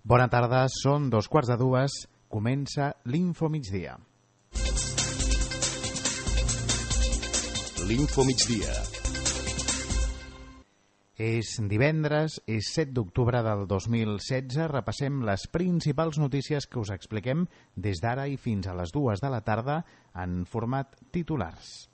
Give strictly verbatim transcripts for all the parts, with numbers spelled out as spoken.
Bona tarda, són dos quarts de dues, comença l'Info Migdia. L'Info Migdia. És divendres, és set d'octubre del dos mil setze. Repassem les principals notícies que us expliquem des d'ara i fins a les dues de la tarda en format titulars.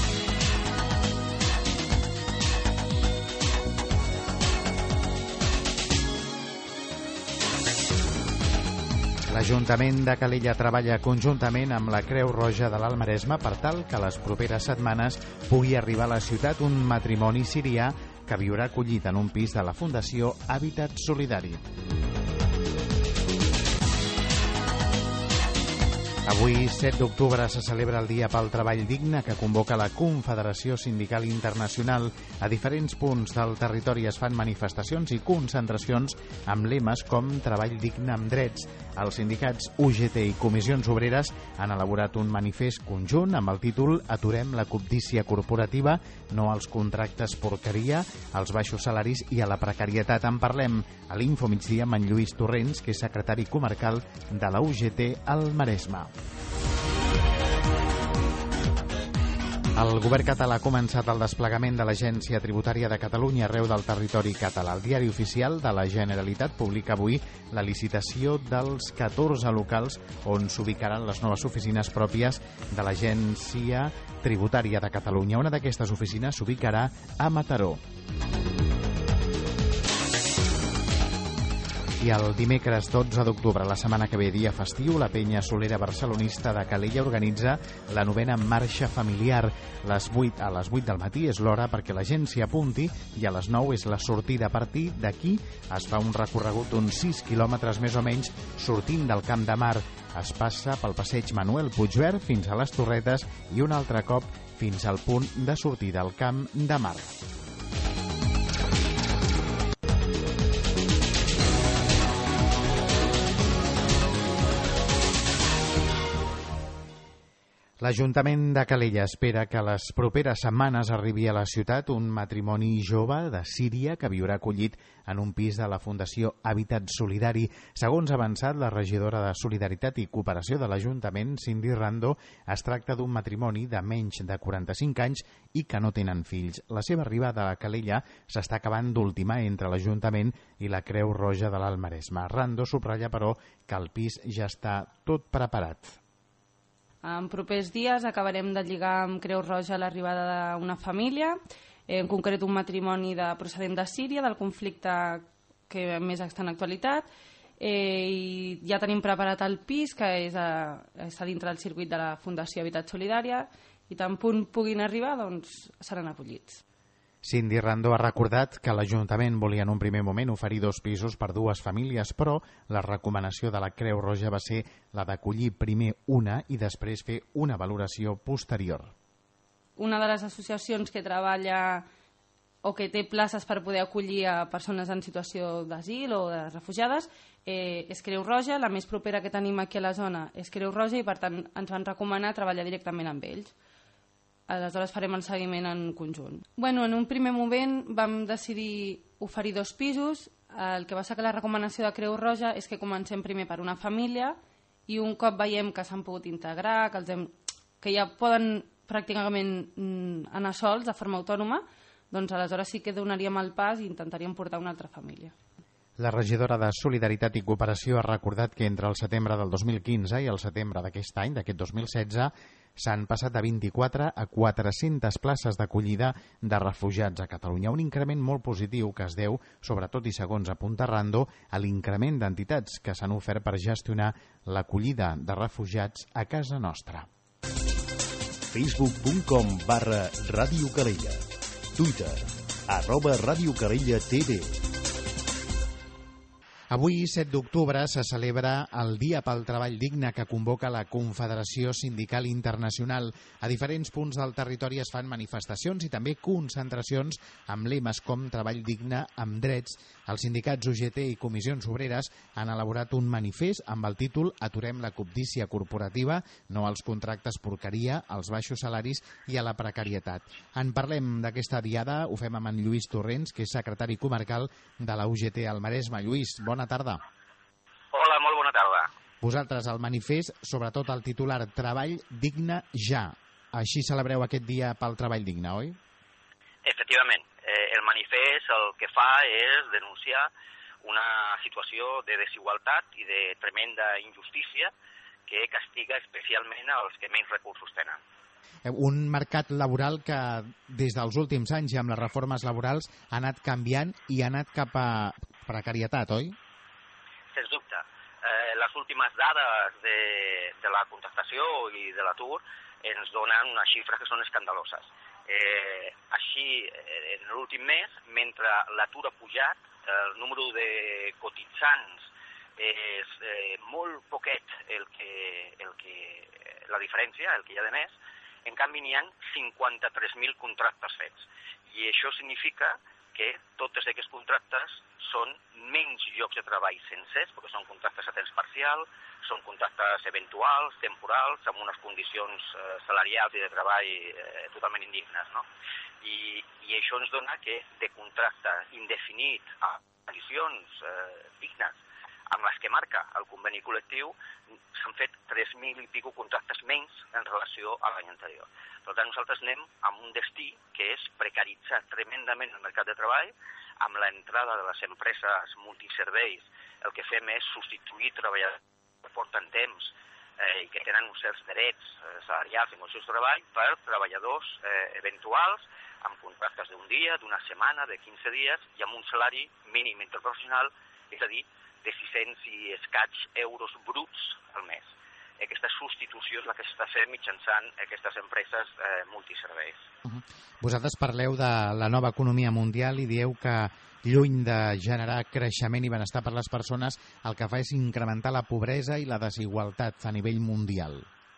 L'Ajuntament de Calella treballa conjuntament amb la Creu Roja de l'Alt Maresme per tal que les properes setmanes pugui arribar a la ciutat un matrimoni sirià que viurà acollit en un pis de la Fundació Hàbitat Solidari. Avui, set d'octubre, se celebra el Dia pel Treball Digne que convoca la Confederació Sindical Internacional. A diferents punts del territori es fan manifestacions i concentracions amb lemes com Treball digne amb drets. Els sindicats U G T i Comissions Obreres han elaborat un manifest conjunt amb el títol Aturem la cobdícia corporativa, no als contractes porqueria, als baixos salaris i a la precarietat. En parlem a l'Info Migdia amb en Lluís Torrents, que és secretari comarcal de la U G T al Maresme. El govern català ha començat el desplegament de l'Agència Tributària de Catalunya arreu del territori català. El Diari Oficial de la Generalitat publica avui la licitació dels catorze locals on s'ubicaran les noves oficines pròpies de l'Agència Tributària de Catalunya. Una d'aquestes oficines s'ubicarà a Mataró. I el dimecres dotze d'octubre, la setmana que ve, dia festiu, la penya solera barcelonista de Calella organitza la novena marxa familiar. Les vuit, a les vuit del matí és l'hora perquè la gent s'hi apunti i a les nou és la sortida. A partir d'aquí es fa un recorregut d'uns sis quilòmetres més o menys sortint del Camp de Mar. Es passa pel passeig Manuel Puigverd fins a les Torretes i un altre cop fins al punt de sortida al Camp de Mar. L'Ajuntament de Calella espera que les properes setmanes arribi a la ciutat un matrimoni jove de Síria que viurà acollit en un pis de la Fundació Hàbitat Solidari. Segons ha avançat la regidora de Solidaritat i Cooperació de l'Ajuntament, Cindy Rando, es tracta d'un matrimoni de menys de quaranta-cinc anys i que no tenen fills. La seva arribada a Calella s'està acabant d'ultimar entre l'Ajuntament i la Creu Roja de l'Alt Maresme. Rando subratlla, però, que el pis ja està tot preparat. En propers dies acabarem de lligar amb Creu Roja l'arribada d'una família, en concret un matrimoni de procedent de Síria, del conflicte que més està en actualitat, eh, i ja tenim preparat el pis, que és a, està dintre del circuit de la Fundació Hàbitat Solidària, i tan punt puguin arribar, doncs seran acollits. Cindy Rando ha recordat que l'Ajuntament volia en un primer moment oferir dos pisos per dues famílies, però la recomanació de la Creu Roja va ser la d'acollir primer una i després fer una valoració posterior. Una de les associacions que treballa o que té places per poder acollir a persones en situació d'asil o de refugiades eh, és Creu Roja. La més propera que tenim aquí a la zona és Creu Roja i, per tant, ens van recomanar treballar directament amb ells. Aleshores farem el seguiment en conjunt. Bueno, en un primer moment vam decidir oferir dos pisos. El que va ser que la recomanació de Creu Roja és que comencem primer per una família i un cop veiem que s'han pogut integrar, que, els hem, que ja poden pràcticament anar sols de forma autònoma, doncs aleshores sí que donaríem el pas i intentaríem portar una altra família. La regidora de Solidaritat i Cooperació ha recordat que entre el setembre del dos mil quinze i el setembre d'aquest any, d'aquest dos mil setze, s'han passat de vint-i-quatre a quatre-centes places d'acollida de refugiats a Catalunya. Un increment molt positiu que es deu, sobretot i segons apunta Rando, a l'increment d'entitats que s'han ofert per gestionar l'acollida de refugiats a casa nostra. facebook punt com barra Ràdio Calella. Twitter, arroba Ràdio Calella T V. Avui, set d'octubre, se celebra el Dia pel Treball Digne que convoca la Confederació Sindical Internacional. A diferents punts del territori es fan manifestacions i també concentracions amb lemes com Treball digne amb drets. Els sindicats U G T i Comissions Obreres han elaborat un manifest amb el títol Aturem la cobdícia corporativa, no als contractes porqueria, als baixos salaris i a la precarietat. En parlem d'aquesta diada, ho fem amb en Lluís Torrents, que és secretari comarcal de la U G T al Maresme. Lluís, bona tarda. Vosaltres, el manifest, sobretot el titular Treball digne ja. Així celebreu aquest dia pel treball digne, oi? Efectivament. Eh, el manifest el que fa és denunciar una situació de desigualtat i de tremenda injustícia que castiga especialment als que menys recursos tenen. Un mercat laboral que des dels últims anys i amb les reformes laborals ha anat canviant i ha anat cap a precarietat, oi? Sens dubte. Eh, les últimes dades de, de la contractació i de l'atur ens donen unes xifres que són escandaloses. Eh, així, en l'últim mes, mentre l'atur ha pujat, el número de cotitzants és eh, molt poquet el que, el que, la diferència, el que hi ha de més. En canvi, n'hi ha cinquanta-tres mil contractes fets. I això significa que totes aquests contractes són menys llocs de treball sencers, perquè són contractes a temps parcial, són contractes eventuals, temporals, amb unes condicions eh, salarials i de treball eh, totalment indignes, no? I, I això ens dona que de contracte indefinit a condicions eh, dignes, amb les que marca el conveni col·lectiu, s'han fet tres mil i pico contractes menys en relació a l'any anterior. Per tant, nosaltres anem amb un destí que és precaritzar tremendament el mercat de treball. Amb l'entrada de les empreses multiserveis, el que fem és substituir treballadors que porten temps eh, i que tenen uns certs drets eh, salarials i condicions de treball per treballadors eh, eventuals, amb contractes d'un dia, d'una setmana, de quinze dies, i amb un salari mínim interprofessional, és a dir, de sis-cents i escaig euros bruts al mes. Aquesta substitució és la que s'està fent mitjançant aquestes empreses eh, multiserveis. Uh-huh. Vosaltres parleu de la nova economia mundial i dieu que, lluny de generar creixement i benestar per les persones, el que fa és incrementar la pobresa i la desigualtat a nivell mundial.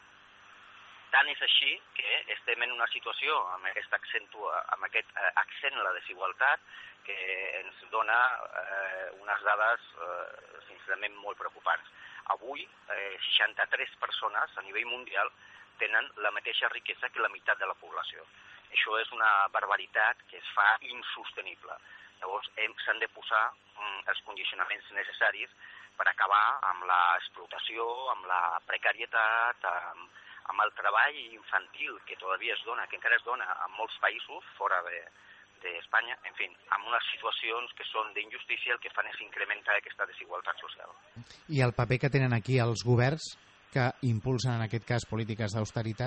Tant és així que estem en una situació amb aquest, accentua, amb aquest eh, accent a la desigualtat que ens dona eh, unes dades eh, sincerament molt preocupants. Avui, eh, seixanta-tres persones a nivell mundial tenen la mateixa riquesa que la meitat de la població. Això és una barbaritat que es fa insostenible. Llavors, s'han de posar mm, els condicionaments necessaris per acabar amb l'explotació, amb la precarietat, amb, amb el treball infantil que todavía es dona, que encara es dona en molts països fora de, d'Espanya, en fi, amb unes situacions que són d'injustícia, el que fan és incrementar aquesta desigualtat social. I el paper que tenen aquí els governs que impulsen en aquest cas polítiques d'austeritat?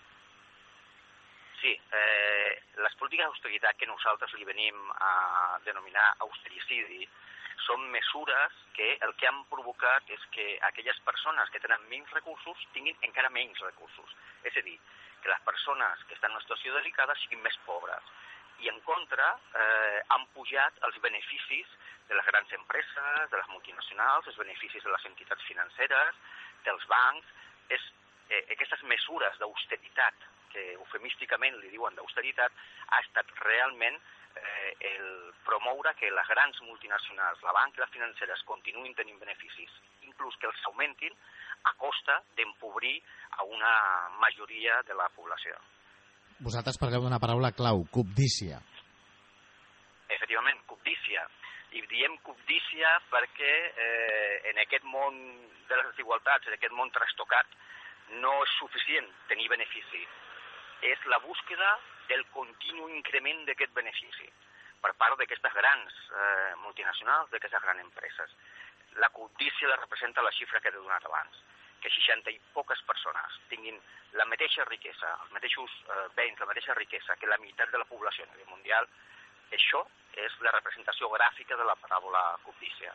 Sí, eh, les polítiques d'austeritat que nosaltres li venim a denominar austericidi són mesures que el que han provocat és que aquelles persones que tenen menys recursos tinguin encara menys recursos. És a dir, que les persones que estan en una situació delicada siguin més pobres. I en contra eh, han pujat els beneficis de les grans empreses, de les multinacionals, els beneficis de les entitats financeres, dels bancs. És, eh, aquestes mesures d'austeritat, que eufemísticament li diuen d'austeritat, ha estat realment eh, el promoure que les grans multinacionals, la banca i les financeres continuïn tenint beneficis, inclús que els augmentin a costa d'empobrir a una majoria de la població. Vosaltres parleu d'una paraula clau, cobdícia. Efectivament, cobdícia. I diem cobdícia perquè eh, en aquest món de les desigualtats, en aquest món trastocat, no és suficient tenir benefici. És la búsqueda del continu increment d'aquest benefici per part d'aquestes grans eh, multinacionals, d'aquestes grans empreses. La cobdícia la representa la xifra que he donat abans, que seixanta i poques persones tinguin la mateixa riquesa, els mateixos eh, béns, la mateixa riquesa que la meitat de la població a nivell mundial. Això és la representació gràfica de la paràbola cobdícia.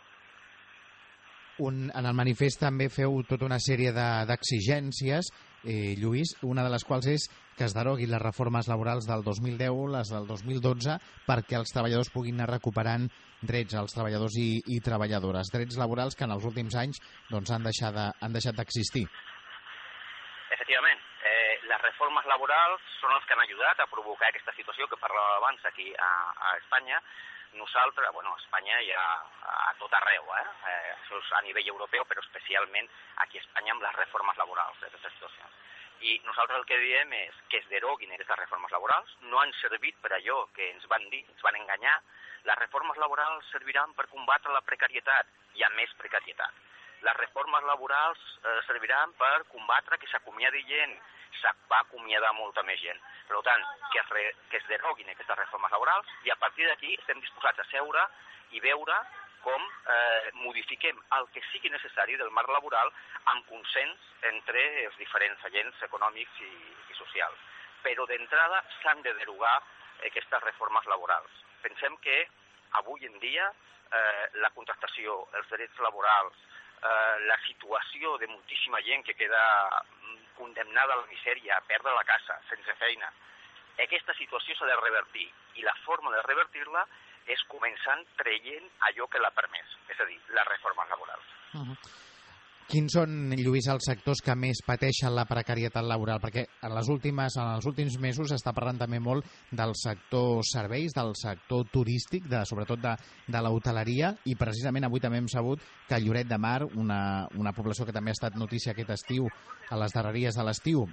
Un, en el manifest també feu tota una sèrie d'exigències, eh, Lluís, una de les quals és que es deroguin les reformes laborals del dos mil deu, les del dos mil dotze, perquè els treballadors puguin anar recuperant drets als treballadors i, i treballadores, drets laborals que en els últims anys doncs, han deixat de, han deixat d'existir. Efectivament, eh, les reformes laborals són els que han ajudat a provocar aquesta situació que parlàvem abans aquí a, a Espanya. Nosaltres, bueno, a Espanya i a, a tot arreu, eh? eh? Això és a nivell europeu, però especialment aquí a Espanya amb les reformes laborals d'aquestes situacions. I nosaltres el que diem és que es deroguin aquestes reformes laborals, no han servit per allò que ens van dir, ens van enganyar. Les reformes laborals serviran per combatre la precarietat, hi ha més precarietat. Les reformes laborals eh, serviran per combatre que s'acomiadi gent, se va acomiadar molta més gent. Per tant, que es, re, que es deroguin aquestes reformes laborals i a partir d'aquí estem disposats a seure i veure com eh, modifiquem el que sigui necessari del marc laboral amb consens entre els diferents agents econòmics i, i socials. Però d'entrada s'han de derogar aquestes reformes laborals. Pensem que avui en dia eh, la contractació, els drets laborals, eh, la situació de moltíssima gent que queda condemnada a la misèria, a perdre la casa, sense feina, aquesta situació s'ha de revertir i la forma de revertir-la és començant traient allò que l'ha permès, és a dir, les reformes laborals. Uh-huh. Quins són, Lluís, els sectors que més pateixen la precarietat laboral? Perquè en, les últimes, en els últims mesos s'està parlant també molt del sector serveis, del sector turístic, de, sobretot de, de l'hoteleria, i precisament avui també hem sabut que Lloret de Mar, una, una població que també ha estat notícia aquest estiu, a les darreries de l'estiu,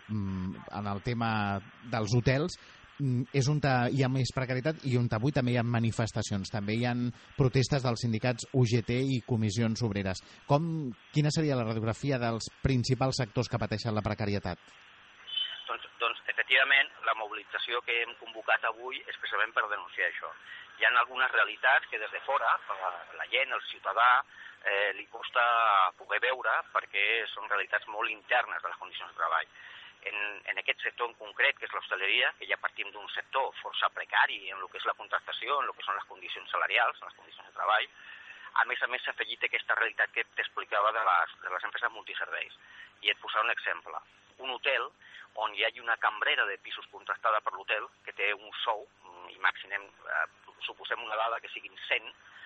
en el tema dels hotels, és on hi ha més precarietat i on avui també hi ha manifestacions. També hi ha protestes dels sindicats U G T i comissions obreres. Com, quina seria la radiografia dels principals sectors que pateixen la precarietat? Doncs, doncs efectivament, la mobilització que hem convocat avui és precisament per denunciar això. Hi ha algunes realitats que des de fora, la, la gent, el ciutadà, eh, li costa poder veure perquè són realitats molt internes de les condicions de treball. En, en aquest sector en concret, que és l'hostaleria, que ja partim d'un sector força precari en el que és la contractació, en el que són les condicions salarials, en les condicions de treball, a més a més s'ha afegit aquesta realitat que t'explicava de les, de les empreses multiserveis. I et posaré un exemple. Un hotel on hi hagi una cambrera de pisos contractada per l'hotel, que té un sou, imaginem, eh, suposem una dada que siguin cent,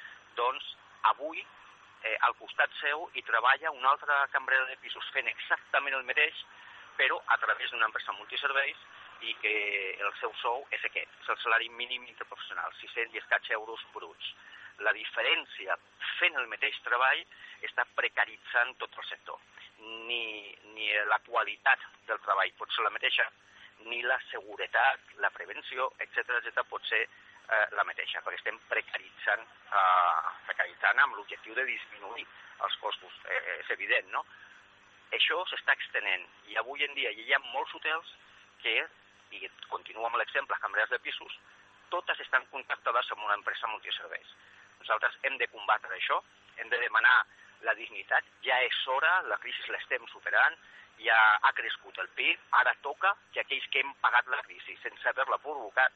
doncs avui eh, al costat seu hi treballa una altra cambrera de pisos fent exactament el mateix, però a través d'una empresa multiserveis i que el seu sou és aquest, és el salari mínim interprofessional, sis-cents i escaig euros bruts. La diferència fent el mateix treball està precaritzant tot el sector. Ni, ni la qualitat del treball pot ser la mateixa, ni la seguretat, la prevenció, etcètera, etcètera pot ser eh, la mateixa, perquè estem precaritzant, eh, precaritzant amb l'objectiu de disminuir els costos. Eh, és evident, no? Això s'està extenent i avui en dia hi ha molts hotels que, i continuo amb l'exemple, cambreres de pisos, totes estan contractades amb una empresa multiserveis. Nosaltres hem de combatre això, hem de demanar la dignitat, ja és hora, la crisi l'estem superant, ja ha crescut el P I B, ara toca que aquells que hem pagat la crisi sense haver-la provocat,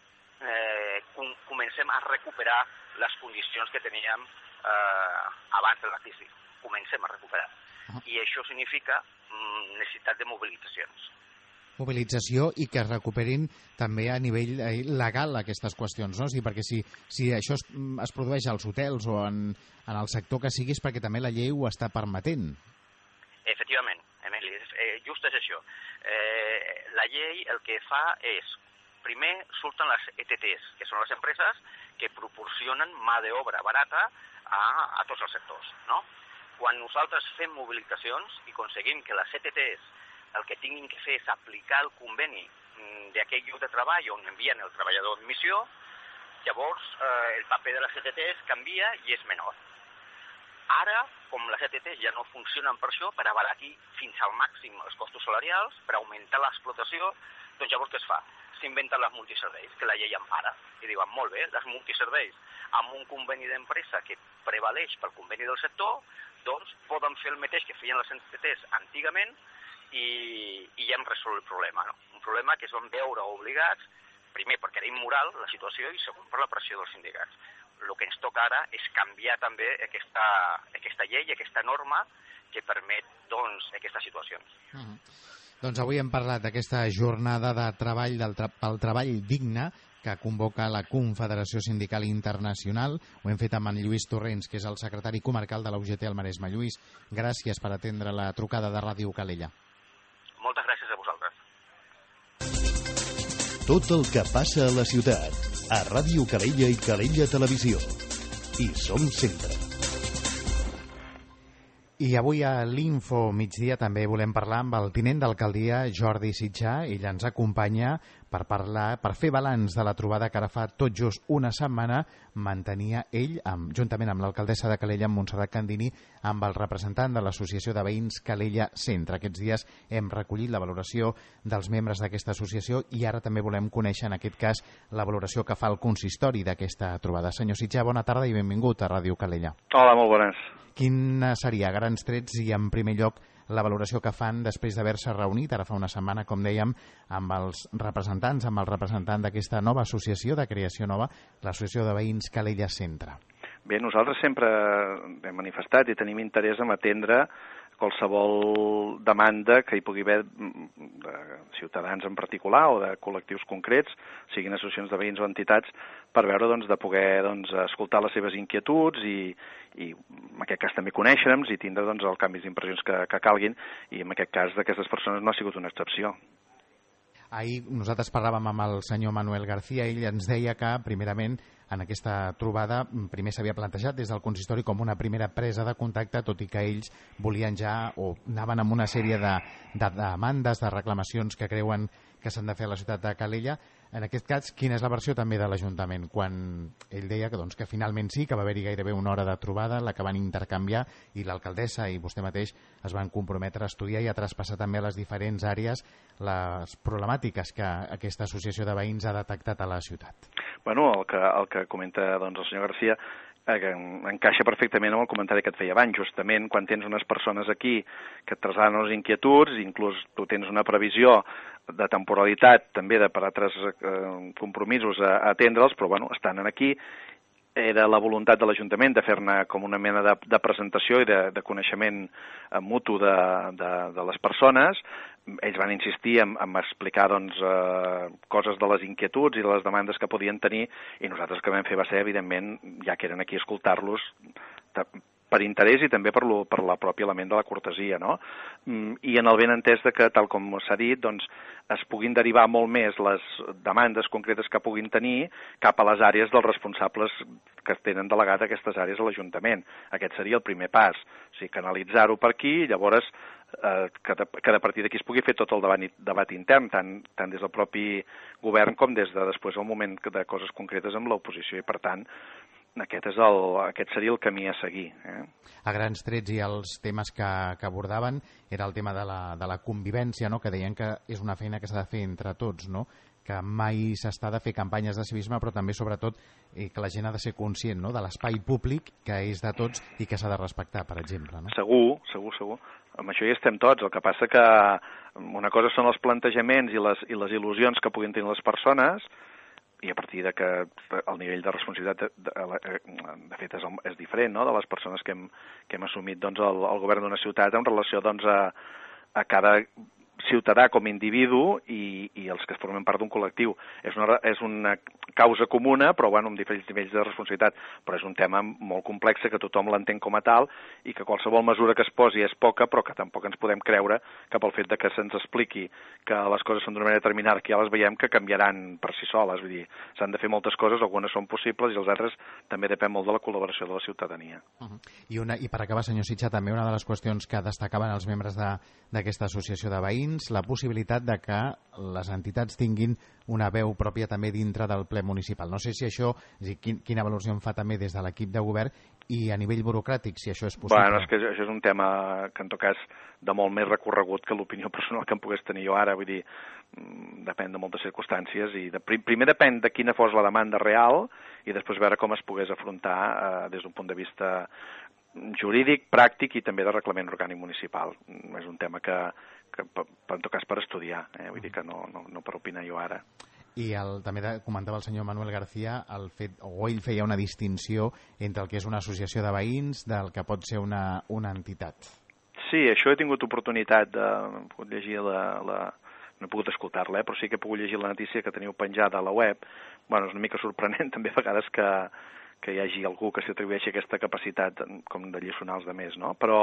eh, com, comencem a recuperar les condicions que teníem eh, abans de la crisi. Comencem a recuperar. I això significa mm, necessitat de mobilitzacions. Mobilització i que es recuperin també a nivell legal aquestes qüestions, no? Sí, perquè si, si això es, es produeix als hotels o en, en el sector que sigui és perquè també la llei ho està permetent. Efectivament, Emili, eh, just és això. Eh, la llei el que fa és, primer surten les E T Ts, que són les empreses que proporcionen mà d'obra barata a, a tots els sectors, no? Quan nosaltres fem mobilitzacions i aconseguim que les E T Ts el que tinguin que fer és aplicar el conveni d'aquell lloc de treball on envien el treballador en missió, llavors eh, el paper de les E T Ts canvia i és menor. Ara, com les E T Ts ja no funcionen per això, per abaratir fins al màxim els costos salarials, per augmentar l'explotació, doncs llavors què es fa? S'inventen les multiserveis, que la llei empara. I diuen, molt bé, les multiserveis, amb un conveni d'empresa que prevaleix pel conveni del sector, doncs poden fer el mateix que feien les E T Ts antigament i, i ja hem resolt el problema, no? Un problema que es van veure obligats, primer perquè era immoral la situació i segon per la pressió dels sindicats. El que ens toca ara és canviar també aquesta, aquesta llei, aquesta norma que permet doncs, aquestes situacions. Uh-huh. Doncs avui hem parlat d'aquesta jornada de treball del tra pel treball digne que convoca la Confederació Sindical Internacional. Ho hem fet amb en Lluís Torrents, que és el secretari comarcal de la U G T al Maresme. Lluís, gràcies per atendre la trucada de Ràdio Calella. Moltes gràcies a vosaltres. Tot el que passa a la ciutat, a Ràdio Calella i Calella Televisió. Hi som sempre. I avui a l'Info Migdia també volem parlar amb el tinent d'alcaldia Jordi Sitjà. Ell ens acompanya per parlar, per fer balanç de la trobada que ara fa tot just una setmana mantenia ell, amb, juntament amb l'alcaldessa de Calella, amb Montserrat Candini, amb el representant de l'Associació de Veïns Calella Centre. Aquests dies hem recollit la valoració dels membres d'aquesta associació i ara també volem conèixer, en aquest cas, la valoració que fa el consistori d'aquesta trobada. Senyor Sitjà, bona tarda i benvingut a Ràdio Calella. Hola, molt bones. Quina seria, a grans trets i en primer lloc, la valoració que fan després d'haver-se reunit, ara fa una setmana, com dèiem, amb els representants, amb el representant d'aquesta nova associació, de creació nova, l'Associació de Veïns Calella Centre? Bé, nosaltres sempre hem manifestat i tenim interès en atendre qualsevol demanda que hi pugui haver de ciutadans en particular o de col·lectius concrets, siguin associacions de veïns o entitats, per veure doncs, de poder doncs, escoltar les seves inquietuds i, i en aquest cas també conèixer-nos i tindre doncs, els canvis d'impressions que, que calguin, i en aquest cas d'aquestes persones no ha sigut una excepció. Ahir nosaltres parlàvem amb el senyor Manuel García, ell ens deia que, primerament, en aquesta trobada, primer s'havia plantejat des del consistori com una primera presa de contacte, tot i que ells volien ja, o anaven amb una sèrie de, de demandes, de reclamacions que creuen que s'han de fer a la ciutat de Calella. En aquest cas, quina és la versió també de l'Ajuntament? Quan ell deia que, doncs, que finalment sí, que va haver-hi gairebé una hora de trobada, la que van intercanviar, i l'alcaldessa i vostè mateix es van comprometre a estudiar i a traspassar també a les diferents àrees les problemàtiques que aquesta associació de veïns ha detectat a la ciutat. Bueno, el que, el que comenta doncs, el senyor García eh, encaixa perfectament amb el comentari que et feia abans. Justament quan tens unes persones aquí que et traslladen les inquietuds, inclús tu tens una previsió de temporalitat també de per altres eh, compromisos a, a atendre'ls, però bueno, estan aquí. Era la voluntat de l'Ajuntament de fer-ne com una mena de, de presentació i de, de coneixement mutu de, de, de les persones. Ells van insistir en, en explicar doncs, eh, coses de les inquietuds i de les demandes que podien tenir, i nosaltres el que vam fer va ser, evidentment, ja que eren aquí, escoltar-los per interès i també per, lo, per la pròpia element de la cortesia, no? I en el ben entès de que, tal com s'ha dit, doncs, es puguin derivar molt més les demandes concretes que puguin tenir cap a les àrees dels responsables que tenen delegat aquestes àrees a l'Ajuntament. Aquest seria el primer pas, o sigui, canalitzar-ho per aquí i llavors eh, que, de, que de partir d'aquí es pugui fer tot el debat, debat intern, tant, tant des del propi govern com des de després el moment de coses concretes amb l'oposició, i per tant aquest, és el, aquest seria el camí a seguir. Eh? A grans trets, i els temes que, que abordaven era el tema de la, de la convivència, no? Que deien que és una feina que s'ha de fer entre tots, no? Que mai s'està de fer campanyes de civisme, però també, sobretot, eh, que la gent ha de ser conscient, no? De l'espai públic, que és de tots i que s'ha de respectar, per exemple. No? Segur, segur, segur. Amb això hi estem tots. El que passa que una cosa són els plantejaments i les, i les il·lusions que puguin tenir les persones, i a partir de que el nivell de responsabilitat de, de, de fet és, és diferent, no?, de les persones que hem, que hem assumit doncs, el, el govern d'una ciutat en relació doncs, a, a cada ciutadà com a individu i, i els que formen part d'un col·lectiu. És una, és una causa comuna, però bueno, amb diferents nivells de responsabilitat, però és un tema molt complex que tothom l'entén com a tal i que qualsevol mesura que es posi és poca, però que tampoc ens podem creure que pel fet de que se'ns expliqui que les coses són d'una manera determinada, que ja les veiem que canviaran per si soles. Vull dir, s'han de fer moltes coses, algunes són possibles i els altres també depèn molt de la col·laboració de la ciutadania. Uh-huh. I, una, I per acabar, senyor Sitjà, també una de les qüestions que destacaven els membres d'aquesta associació de veïns, la possibilitat de que les entitats tinguin una veu pròpia també dintre del ple municipal. No sé si això, és a dir, quin, quina valoració en fa també des de l'equip de govern i a nivell burocràtic, si això és possible. Bueno, és que això és un tema que en tot cas de molt més recorregut que l'opinió personal que em pogués tenir jo ara, vull dir, depèn de moltes circumstàncies i de, primer depèn de quina fos la demanda real i després veure com es pogués afrontar eh, des d'un punt de vista jurídic, pràctic i també de reglament orgànic municipal. És un tema que, que en tot cas per estudiar, eh? Vull dir que no, no, no per opinar jo ara. I el, també de, comentava el senyor Manuel García, el fet, o ell feia una distinció entre el que és una associació de veïns del que pot ser una, una entitat. Sí, això he tingut oportunitat de llegir la... la no he pogut escoltar-la, eh? Però sí que he pogut llegir la notícia que teniu penjada a la web. Bueno, és una mica sorprenent també a vegades que, que hi hagi algú que s'atribueixi aquesta capacitat com de lliçonar els altres, no? Però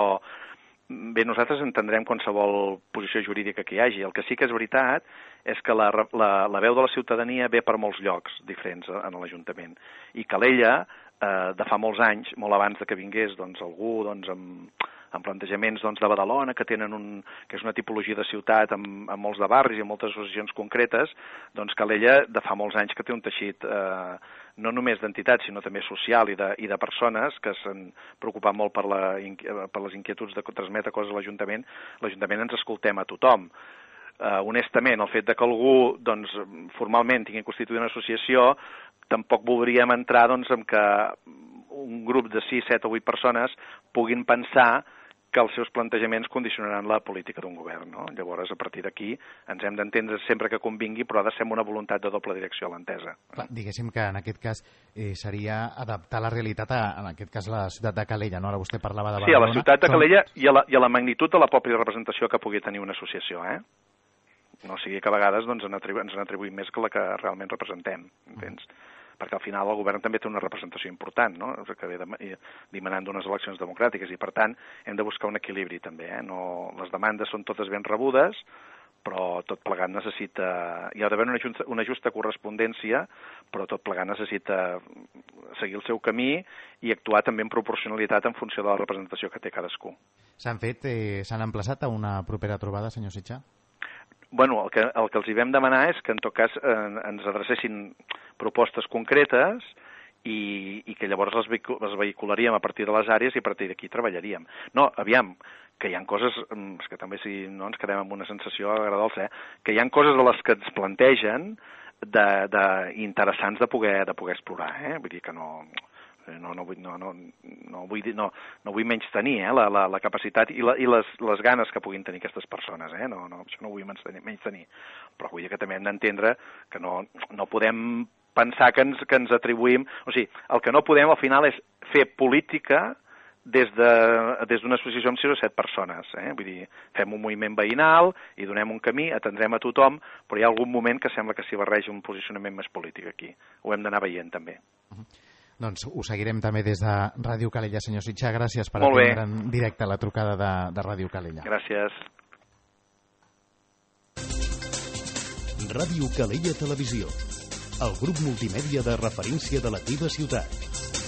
bé, nosaltres entendrem qualsevol posició jurídica que hi hagi. El que sí que és veritat és que la, la, la veu de la ciutadania ve per molts llocs diferents en l'Ajuntament. I Calella, eh, de fa molts anys, molt abans de que vingués doncs, algú doncs, amb, amb plantejaments doncs, de Badalona, que tenen un, que és una tipologia de ciutat amb, amb molts de barris i amb moltes associacions concretes, doncs Calella de fa molts anys que té un teixit eh, no només d'entitats, sinó també social i de, i de persones que s'han preocupat molt per, la, per les inquietuds de transmetre coses a l'Ajuntament. L'Ajuntament ens escoltem a tothom. Uh, honestament, el fet de que algú doncs, formalment tingui constituït una associació, tampoc voldríem entrar doncs, en que un grup de sis, set o vuit persones puguin pensar que els seus plantejaments condicionaran la política d'un govern. No? Llavors, a partir d'aquí, ens hem d'entendre sempre que convingui, però ha de ser una voluntat de doble direcció a l'entesa. Diguéssim que en aquest cas eh, seria adaptar la realitat a, en aquest cas, la ciutat de Calella, no? Ara vostè parlava de Badalona. Sí, a la ciutat de Calella i a la, i a la magnitud de la pròpia representació que pugui tenir una associació, eh? No sigui que a vegades doncs, ens en atribuïm més que la que realment representem, entens? Mm. Perquè al final el govern també té una representació important, no? Que ve demanant d'unes eleccions democràtiques i, per tant, hem de buscar un equilibri també, eh? No, les demandes són totes ben rebudes, però tot plegat necessita... Hi ha d'haver una, justa, una justa correspondència, però tot plegat necessita seguir el seu camí i actuar també en proporcionalitat en funció de la representació que té cadascú. S'han fet, eh, s'han emplaçat a una propera trobada, senyor Sitjar? Bueno, el que, el que els hi vam demanar és que en tot cas eh, ens adrecessin propostes concretes i, i que llavors les, les vehicularíem a partir de les àrees i a partir d'aquí treballaríem. No, aviam, que hi ha coses, és que també si no ens quedem amb una sensació agradolça, eh? Que hi ha coses de les que ens plantegen de, de interessants de poder, de poder explorar, eh? Vull dir que no... No, no, vull, no, no, no, vull, no, no vull menys tenir eh, la, la, la capacitat i, la, i les, les ganes que puguin tenir aquestes persones, eh? no, no, això no ho vull menys tenir, però vull dir que també hem d'entendre que no, no podem pensar que ens, que ens atribuïm, o sigui, el que no podem al final és fer política des d'una de, des associació amb sis o set persones, eh? Vull dir, fem un moviment veïnal i donem un camí, atendrem a tothom, però hi ha algun moment que sembla que s'hi barreja un posicionament més polític aquí, ho hem d'anar veient també. Uh-huh. Doncs ho seguirem també des de Ràdio Calella, senyor Sitjar. Gràcies per atendre en directe la trucada de, de Ràdio Calella. Gràcies. Ràdio Calella Televisió, el grup multimèdia de referència de la teva ciutat.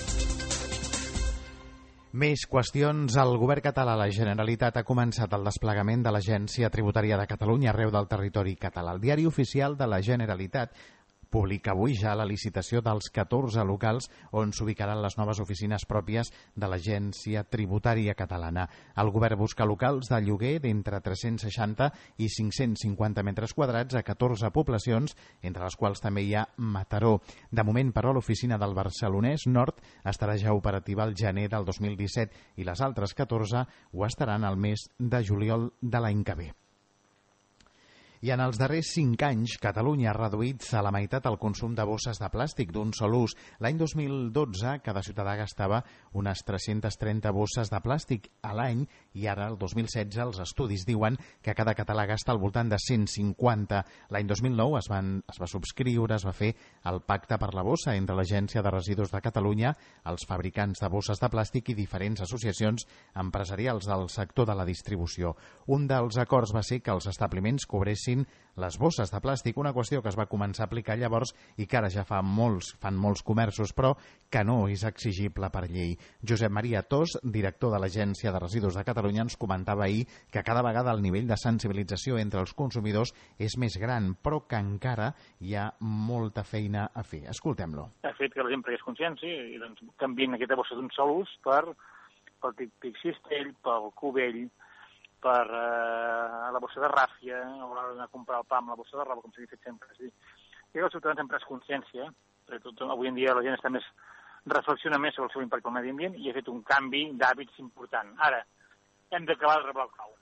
Més qüestions. El govern català, la Generalitat, ha començat el desplegament de l'Agència Tributària de Catalunya arreu del territori català. El diari oficial de la Generalitat publica avui ja la licitació dels catorze locals on s'ubicaran les noves oficines pròpies de l'Agència Tributària Catalana. El govern busca locals de lloguer d'entre tres-cents seixanta i cinc-cents cinquanta metres quadrats a catorze poblacions, entre les quals també hi ha Mataró. De moment, però, l'oficina del Barcelonès Nord estarà ja operativa al gener del dos mil disset i les altres catorze ho estaran al mes de juliol de l'any que ve. I en els darrers cinc anys, Catalunya ha reduït a la meitat el consum de bosses de plàstic d'un sol ús. L'any dos mil dotze, cada ciutadà gastava unes tres-centes trenta bosses de plàstic a l'any i ara, el dos mil setze, els estudis diuen que cada català gasta al voltant de cent cinquanta. L'any dos mil nou es, van, es va subscriure, es va fer el Pacte per la Bossa entre l'Agència de Residus de Catalunya, els fabricants de bosses de plàstic i diferents associacions empresarials del sector de la distribució. Un dels acords va ser que els establiments cobressin les bosses de plàstic, una qüestió que es va començar a aplicar llavors i que ara ja fa molts, fan molts comerços, però que no és exigible per llei. Josep Maria Tos, director de l'Agència de Residus de Catalunya, ens comentava ahir que cada vegada el nivell de sensibilització entre els consumidors és més gran, però que encara hi ha molta feina a fer. Escoltem-lo. Ha fet que la gent prengués consciència i doncs, canvien aquesta bossa d'un sol ús per, pel tic-tic cistell, pel cubell, per eh, la bossa de ràfia, a l'hora d'anar a comprar el pa amb la bossa de roba, com s'ha fet sempre. És dir, que els ciutadans han pres consciència, perquè tot, avui en dia la gent està més, reflexiona més sobre el seu impacte al medi ambient i ha fet un canvi d'hàbits important. Ara, hem d'acabar de reblar el clau.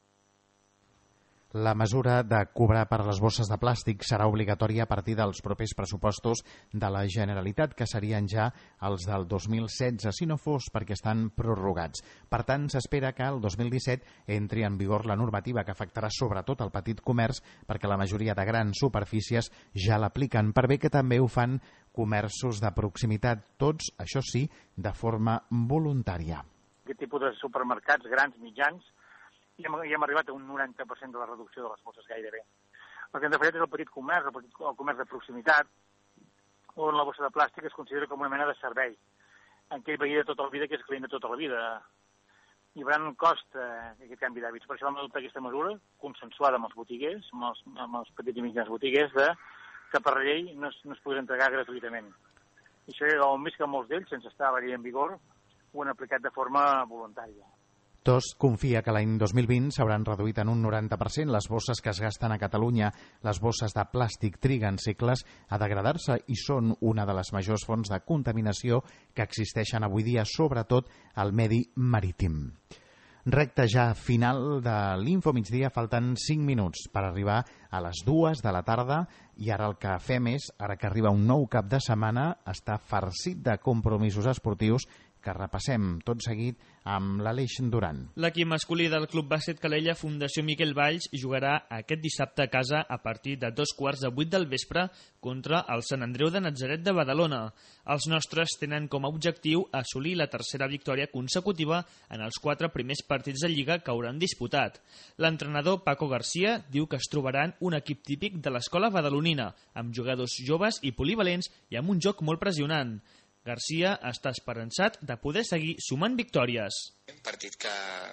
La mesura de cobrar per les bosses de plàstic serà obligatòria a partir dels propers pressupostos de la Generalitat, que serien ja els del dos mil setze, si no fos perquè estan prorrogats. Per tant, s'espera que el dos mil disset entri en vigor la normativa que afectarà sobretot el petit comerç, perquè la majoria de grans superfícies ja l'apliquen, per bé que també ho fan comerços de proximitat, tots, això sí, de forma voluntària. Aquest tipus de supermercats grans, mitjans, i hem, i hem arribat a un noranta per cent de la reducció de les bosses gairebé. El que hem de fer és el petit comerç, el, petit, el comerç de proximitat, on la bossa de plàstic es considera com una mena de servei, en què hi veia tota la vida, que és client de tota la vida. hi haurà un cost eh, aquest canvi d'hàbits. Per això vam adoptar aquesta mesura, consensuada amb els botiguers, amb els, amb els petits i mitjans botiguers, de, que per llei no es, no es podrà entregar gratuïtament. I això ja un mes que molts d'ells, sense estar a la llei en vigor, ho han aplicat de forma voluntària. TOS confia que l'any dos mil vint s'hauran reduït en un noranta per cent les bosses que es gasten a Catalunya. Les bosses de plàstic triguen segles a degradar-se i són una de les majors fonts de contaminació que existeixen avui dia, sobretot al medi marítim. Recte ja final de l'Info Migdia, falten cinc minuts per arribar a les dues de la tarda i ara el que fem és, ara que arriba un nou cap de setmana, està farcit de compromisos esportius que repassem tot seguit amb l'Aleix Duran. L'equip masculí del Club Bàsquet Calella Fundació Miquel Valls jugarà aquest dissabte a casa a partir de dos quarts de vuit del vespre contra el Sant Andreu de Natzaret de Badalona. Els nostres tenen com a objectiu assolir la tercera victòria consecutiva en els quatre primers partits de Lliga que hauran disputat. L'entrenador Paco García diu que es trobaran un equip típic de l'escola badalonina, amb jugadors joves i polivalents i amb un joc molt pressionant. García està esperançat de poder seguir sumant victòries. Un partit que,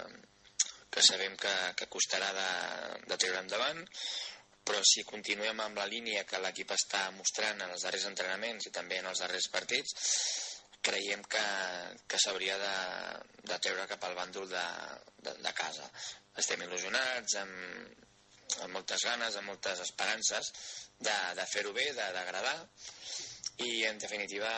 que sabem que, que costarà de, de treure endavant, però si continuem amb la línia que l'equip està mostrant en els darrers entrenaments i també en els darrers partits, creiem que, que s'hauria de, de treure cap al bàndol de, de, de casa. Estem il·lusionats, amb, amb moltes ganes, amb moltes esperances de, de fer-ho bé, d'agradar, i en definitiva,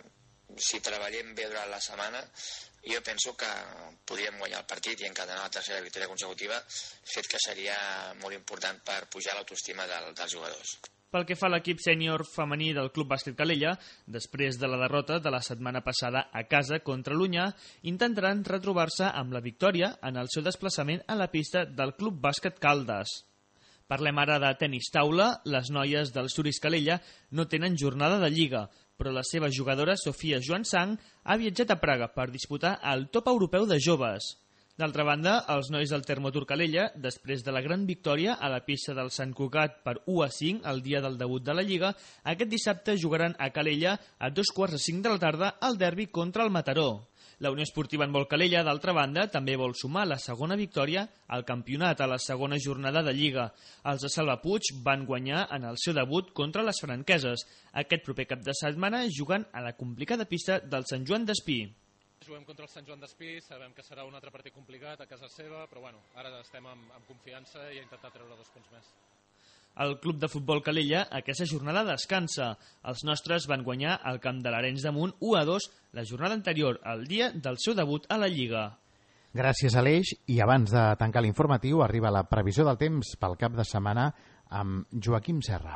si treballem bé durant la setmana, jo penso que podríem guanyar el partit i encadenar la tercera victòria consecutiva, fet que seria molt important per pujar l'autoestima del, dels jugadors. Pel que fa a l'equip sènior femení del Club Bàsquet Calella, després de la derrota de la setmana passada a casa contra l'Unyà, intentaran retrobar-se amb la victòria en el seu desplaçament a la pista del Club Bàsquet Caldes. Parlem ara de tenis taula. Les noies del Suris Calella no tenen jornada de Lliga, però la seva jugadora Sofia Joan Sang ha viatjat a Praga per disputar el top europeu de joves. D'altra banda, els nois del Termotur Calella, després de la gran victòria a la pista del Sant Cugat per u a cinc el dia del debut de la Lliga, aquest dissabte jugaran a Calella a dos quarts de cinc de la tarda al derbi contra el Mataró. La Unió Esportiva Handbol Calella, d'altra banda, també vol sumar la segona victòria al campionat a la segona jornada de Lliga. Els de Salvapuig van guanyar en el seu debut contra les franqueses. Aquest proper cap de setmana jugant a la complicada pista del Sant Joan d'Espí. Juguem contra el Sant Joan d'Espí, sabem que serà un altre partit complicat a casa seva, però bueno, ara estem amb, amb confiança i a intentar treure dos punts més. El Club de Futbol Calella aquesta jornada descansa. Els nostres van guanyar al camp de l'Arenys de Munt u a dos la jornada anterior, el dia del seu debut a la Lliga. Gràcies, Aleix. I abans de tancar l'informatiu, arriba la previsió del temps pel cap de setmana amb Joaquim Serra.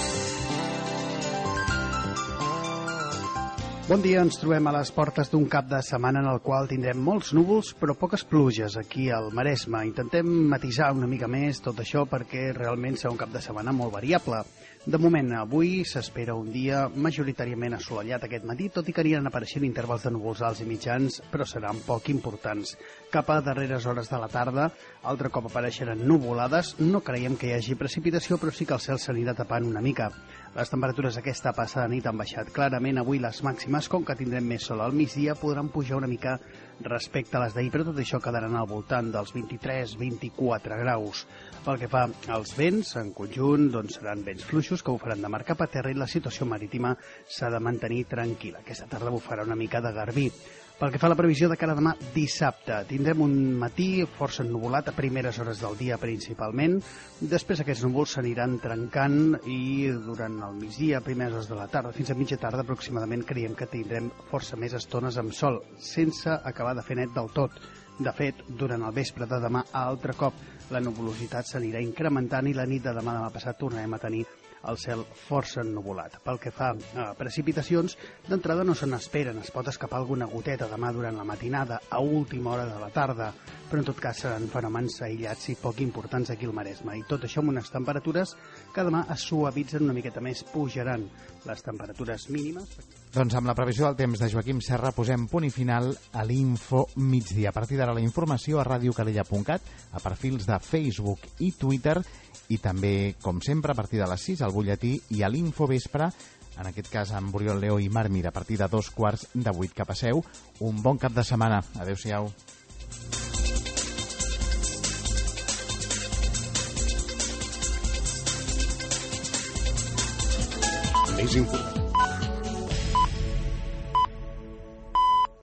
Bon dia, ens trobem a les portes d'un cap de setmana en el qual tindrem molts núvols però poques pluges aquí al Maresme. Intentem matisar una mica més tot això perquè realment serà un cap de setmana molt variable. De moment, avui s'espera un dia majoritàriament assolellat aquest matí, tot i que aniran apareixent intervals de núvols alts i mitjans, però seran poc importants. Cap a darreres hores de la tarda, altre cop apareixeran nuvolades. No creiem que hi hagi precipitació, però sí que el cel s'anirà tapant una mica. Les temperatures aquesta passada nit han baixat clarament. Avui les màximes, com que tindrem més sol al migdia, podran pujar una mica respecte a les d'ahir, però tot això quedaran al voltant dels vint-i-tres a vint-i-quatre graus. Pel que fa als vents, en conjunt, doncs seran vents fluixos que ho faran de mar cap a terra i la situació marítima s'ha de mantenir tranquil·la. Aquesta tarda bufarà una mica de garbí. Pel que fa a la previsió de cara a demà dissabte, tindrem un matí força ennuvolat a primeres hores del dia principalment. Després aquests núvols s'aniran trencant i durant el migdia, primeres hores de la tarda, fins a mitja tarda aproximadament, creiem que tindrem força més estones amb sol, sense acabar de fer net del tot. De fet, durant el vespre de demà, altre cop, la nuvolositat s'anirà incrementant i la nit de demà demà passat tornarem a tenir el cel força ennuvolat. Pel que fa a precipitacions, d'entrada no se n'esperen. Es pot escapar alguna goteta demà durant la matinada, a última hora de la tarda, però en tot cas seran fenòmens aïllats i poc importants aquí al Maresme. I tot això amb unes temperatures que demà es suavitzen una miqueta més, pujaran les temperatures mínimes. Doncs amb la previsió del temps de Joaquim Serra posem punt i final a l'Info Migdia. A partir d'ara la informació a radio calella punt cat, a perfils de Facebook i Twitter, i també, com sempre, a partir de les sis al butlletí i a l'Info Vespre, en aquest cas amb Oriol Leo i Marc Mir, a partir de dos quarts de vuit. Que passeu un bon cap de setmana. Adéu-siau. més informatiu.